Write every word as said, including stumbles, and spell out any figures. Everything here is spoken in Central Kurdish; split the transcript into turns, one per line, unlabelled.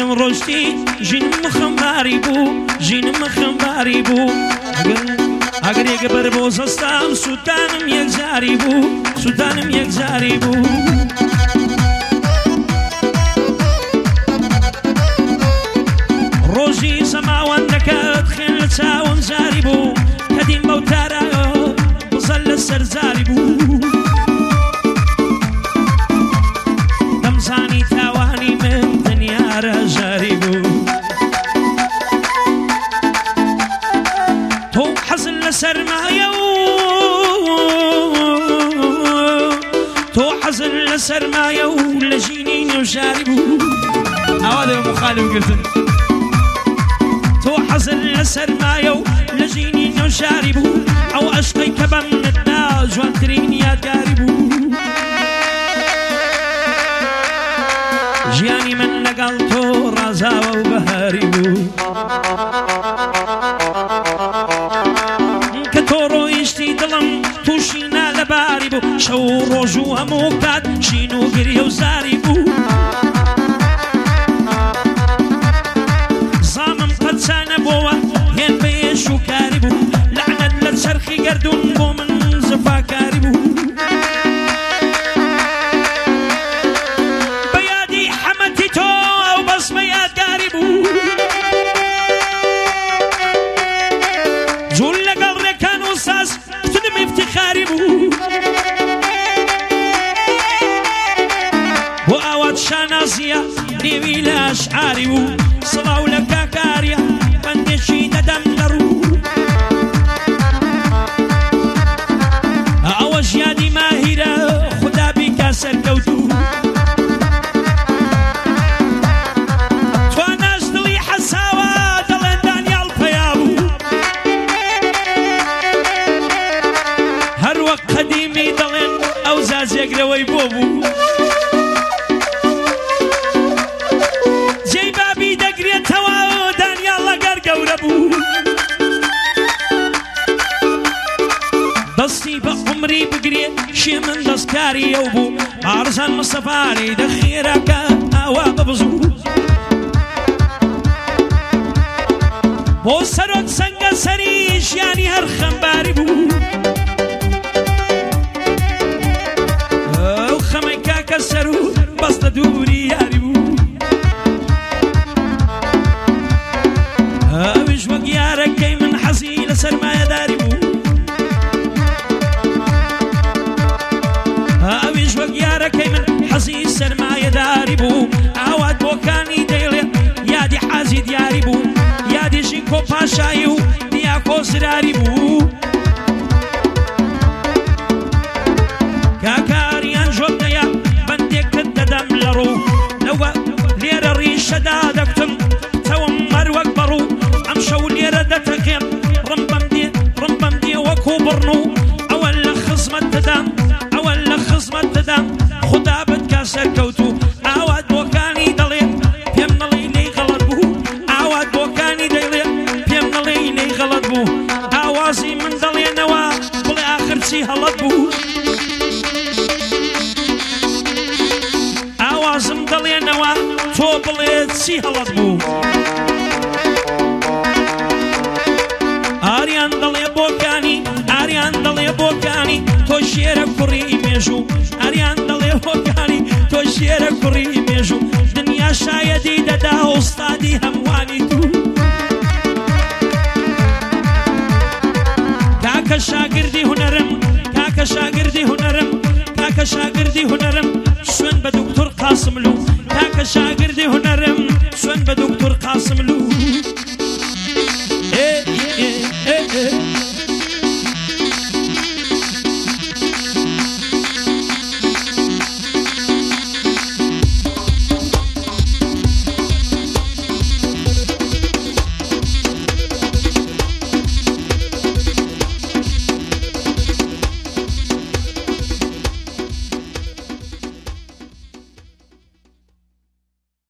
دم رشتی جنم خمباری بو جنم خمباری بو اگر یک بر بوزستم سودانم یک زاری بو سودانم یک زاری بو روزی سماوان دکت خیل تاون زاری بو کدیم بوتارا بزل سر زاری بو دمزانی تاوانی من دنیا را جاری بو تو حزن لسرمایو تو حزن لسرمایو لجینین و جاری بو هذا مخالف قلت تو حزن لسرمایو لجینین و جاری بو او عشقی کبم ندا جوانترین یادگاری بو جیانی من لگل تو رازاو و بهاری بو که تو رویشتی دلم توشینا لباری بو شو روژو همو کات شینو گری و زاری بو زامم قد سانه بوا هین بیشو کاری بو لعنت لسرخی گردون بو من زفاکاری بو بیادی حمدی تو او بس بیادگاری بو جون لگل رکن و ساز تنم افتخاری بو و آوات شانازیا نیوی لاشعاری بو صلاو لکاکاریا بندشی ددم درو او جیادی ماهیره خدا بی کسر کوتو تواناش دلی حساوا دلن دانیال پیابو هر وقت قدیمی دلن او زازیگ روی بوبو جی بابی دگری توا دانیال لگر گوره بو دستی با عمری بگری شی من دستکاری او بو عرضان مصطفاری دخیره که آوا ببزو بو سرک سنگ سریش یعنی هر خمباری بو او خمی که کسرو بست دوری یاری بو اوش وقیاره که من حزیل سرمایه داری بو اوش وقیاره که من حزیل سرمایه داری بو اواد بوکانی دیلی یادی حازی دیاری بو یادی شینکو پاشایو دیاکو سراری بو کاکاریان جوب دیا بندی کد ددم لرو نوا لیر ریش دادکتم توم مروک برو امشو لیر دتقیم رمبم دی رمبم دی وکو برنو اول خزمت ددم اول خزمت ددم خدا بد کاسر کوتو اواد بوکانی دلی پیم نلی لی غلط بو اواد بوکانی دلی پیم نلی لی غلط بو اوازی من دلی نوا بلی آخر سی حلط بو اوازم دلی نوا تو بلی سی حلط بو آریان دلی بوکانی آریان دلی بوکانی تو شیر کری میشو آریان دلی بوکانی تو شیر کری میشو دنیا شایدی ددا استادی هموانی تو کاک شاگردی هنرم کاک شاگردی هنرم کاک شاگردی هنرم سون به دکتر قاسم لو کاک شاگردی هنرم سون به دکتر قاسم لو